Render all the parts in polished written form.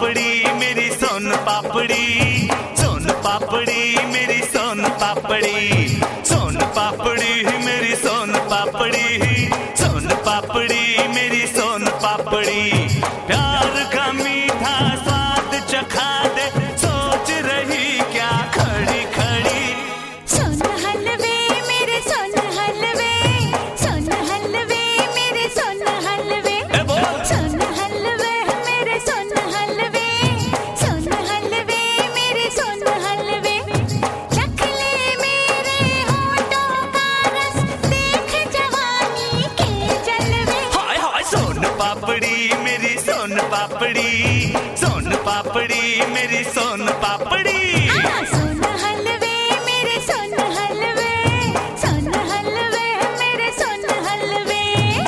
पापड़ी मेरी सोन पापड़ी, सोन पापड़ी मेरी सोन पापड़ी, सोन पापड़ी मेरी सोन पापड़ी, सोन पापड़ी मेरी सोन पापड़ी। प्यार का मीठा स्वाद चखा दे, सोच रही क्या खड़ी खड़ी। सोन हलवे मेरे सोन हलवे, सोन हलवे मेरे सोन हलवे, सोन हलवे मेरे सोन हलवे, सोन हलवे मेरे सोन हलवे। चख ले मेरे होठों का रस, देख जवानी के जलवे। हाय हाय सोन पापड़ी मेरी सोन पापड़ी, सोन पापड़ी मेरी सोन पापड़ी। सोन हलवे मेरे सोन हलवे, सोन हलवे मेरे सोन हलवे।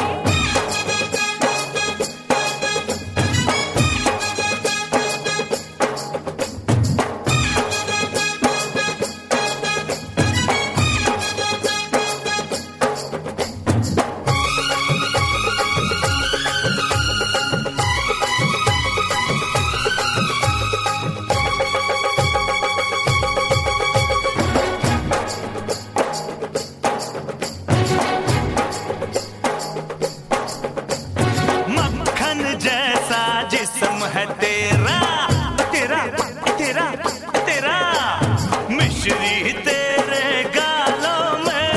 मक्खन जैसा जिस्म है तेरा, तेरा तेरा तेरा, मिश्री तेरे गालों में।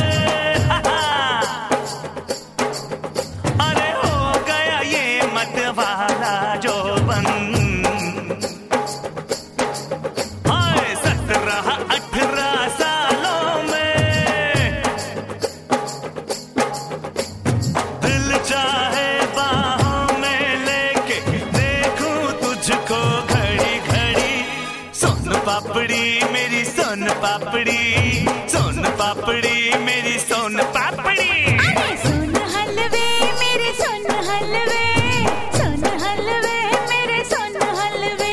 अरे हो गया ये मत वाला जो बन, हाय 17-18 सालों में। दिल चाहे बाहों में लेके देखूं तुझको घड़ी घड़ी। सोन पापड़ी मेरी सोन पापड़ी, सोन पापड़ी मेरी सोन पापड़ी। सोन हलवे मेरे सोन हलवे, सोन हलवे मेरे सोन हलवे।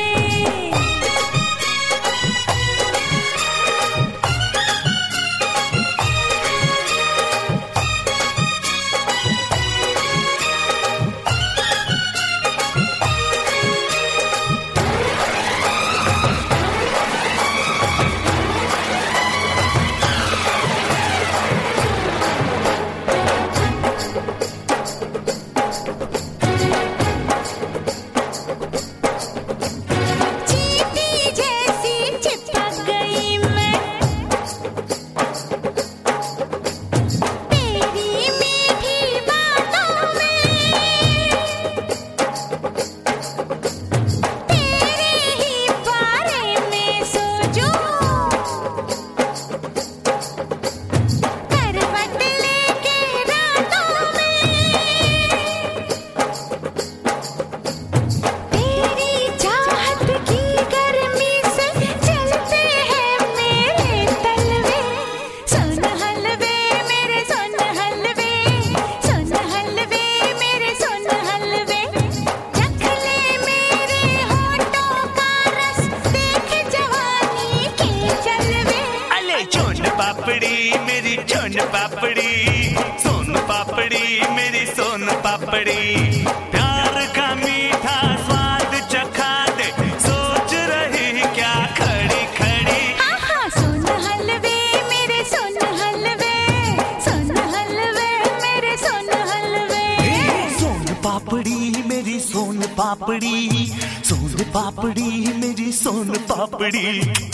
चींटी जैसी चिपक गई मैं तेरी मीठी बातों में, तेरे ही बारे में सोचूं, करवट लेके रातों में। तेरी चाहत की गर्मी से जलते हैं मेरे तलवे। सोन हलवे मेरे सोन हलवे, सोन हलवे मेरे सोन हलवे। चख ले मेरे होठों का रस, देख जवानी के जलवे। अले चोन पापड़ी मेरी चोन पापड़ी, सोन पापड़ी मेरी सोन पापड़ी। प्यार का मीठा स्वाद चखा दे, सोच रही क्या खड़ी खड़ी। सोन हलवे मेरे सोन हलवे, सोन हलवे मेरे सोन हलवे। सोन पापड़ी मेरी सोन पापड़ी, सोन पापड़ी मेरी सोन पापड़ी।